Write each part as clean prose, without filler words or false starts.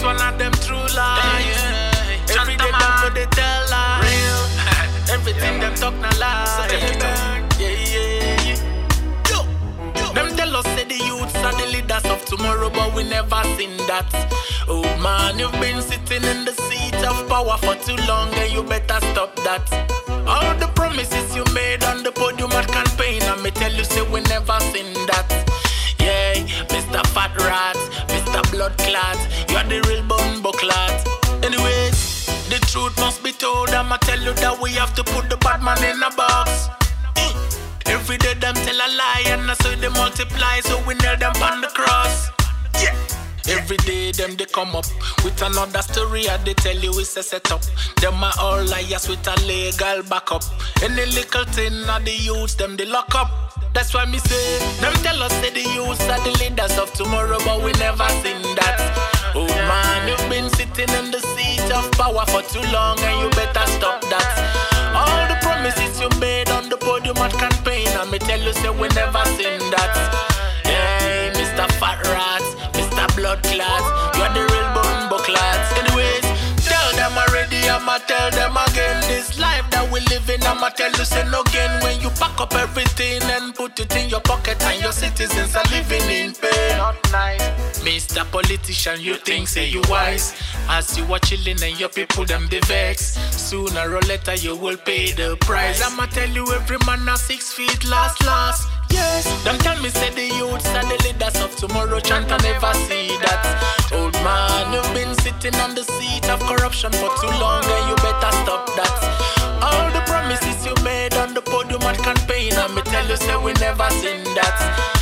one of them true lies. Every day them go they tell lies. Real. Everything them talk na lie. Yeah. Them tell us say the youths are the leaders of tomorrow, but we never seen that. Old man, you've been sitting in the seat of power for too long, and you better stop that. All the promises you made on the podium at campaign, and me tell you say we never seen that. Yeah, Mr. Fat Rat, Mr. Blood Clot, you are the real bumbo clot. Anyways, the truth must be told, I'ma tell you that we have to put the bad man in a box. Every day them tell a lie, and that's how they multiply, so we nail them on the cross. Yeah. Every day them they come up with another story, and they tell you it's a setup. Them are all liars with a legal backup. Any little thing of the youths, them they lock up. That's why me say, them tell us say the youths are the leaders of tomorrow, but we never seen that. Oh man, you've been sitting in the seat of power for too long, and you better stop that. All the promises you made on the podium at campaign, and me tell you say we never seen that. Yeah, Mr. Fat Rat, Mr. Blood Clot, you're the real bumbo clots. Anyways, tell them already, I'ma tell them again. This life that we live in, I'ma tell you say no again. When you pack up everything and put it in your pocket, and your citizens are living in pain. Not nice. Mr. Politician, you think say you wise, as you are chilling and your people them they vex. Sooner or later you will pay the price. I'ma tell you every man are 6 feet last. Yes, don't tell me say the youths are the leaders of tomorrow, chant and never see that. Old man, you've been sitting on the seat of corruption for too long, and you better stop that. All the promises you made on the podium at campaign, and me tell you say we never seen that.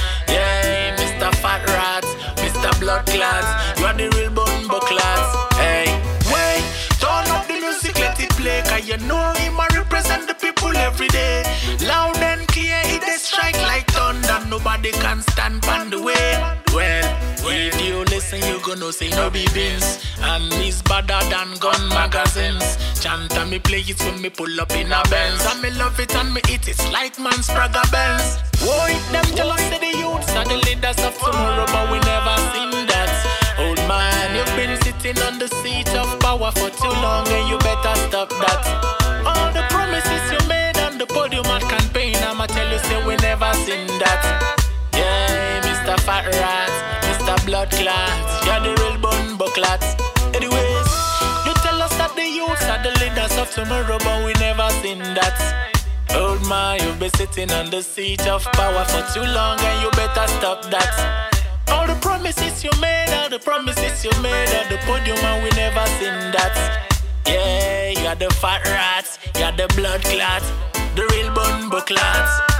Yeah, Mr. Fat Rat, Mr. Blood Clots, you are the real bumbo clots. Hey, wait, turn up the music, let it play, cause you know him a represent the people every day. Loud and clear, it they strike like thunder, nobody can stand on the way. Well, if you listen, you gonna say no be beans, and it's better than gun magazines. Chant and me play it when me pull up in a Benz, and me love it and me eat it like man's Praga Benz. Whoa, them tell us say the youths are the leaders of tomorrow, but we never seen that. Old man, you've been sitting on the seat of power for too long, and you better stop that. All the promises you made on the podium at campaign, I'ma tell you say we never seen that. Yeah, Mr. Fat Rat, Mr. Blood Clot, you're the real bumbo clots. Anyways, you tell us that the youths are the leaders of tomorrow, but we never seen that. Old man, you've been sitting on the seat of power for too long, and you better stop that. All the promises you made, on the podium, and we never seen that. Yeah, you're the fat rats, you're the blood clots, the real bumbo clots.